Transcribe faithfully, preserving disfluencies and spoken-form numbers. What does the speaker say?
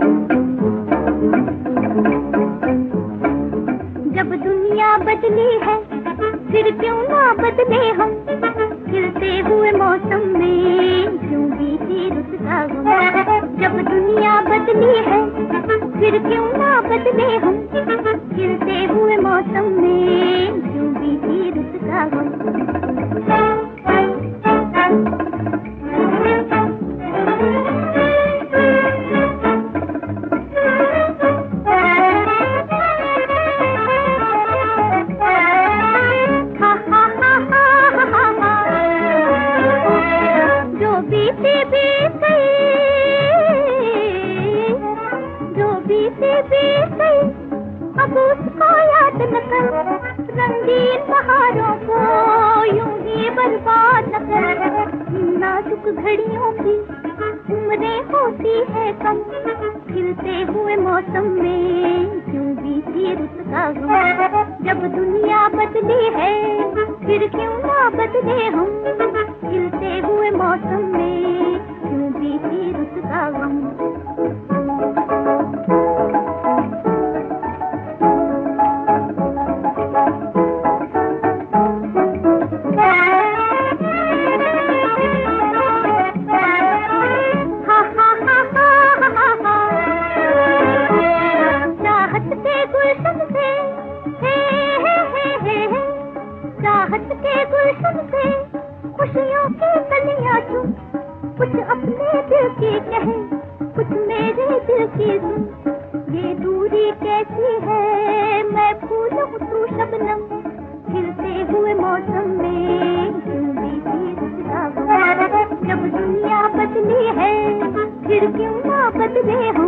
जब दुनिया बदली है फिर क्यों ना बदले हम, खिलते हुए मौसम में क्यों बीती रुत का गम। जब दुनिया बदली है फिर क्यों ना बदले हम, खिलते हुए मौसम में क्यों बीती रुत का गम। अब उसको याद न कर, रंगीन बहारों को यूं ही बर्बाद न कर। नाजुक घड़ियों की उम्रें होती है कम, खिलते हुए मौसम में क्यों बीती रुत का गम। जब दुनिया बदली है फिर क्यों ना बदले हम, खिलते हुए मौसम में क्यों बीती रुत का गम। चाहत के गुलशन से खुशियों की कलियां चुन, कुछ अपने दिल की कहे कुछ मेरे दिल की सुन। ये दूरी कैसी है मैं फूल हूँ तू शबनम, खिलते हुए मौसम में क्यों बीती रुत का गम। जब दुनिया बदली है फिर क्यों ना बदले हम,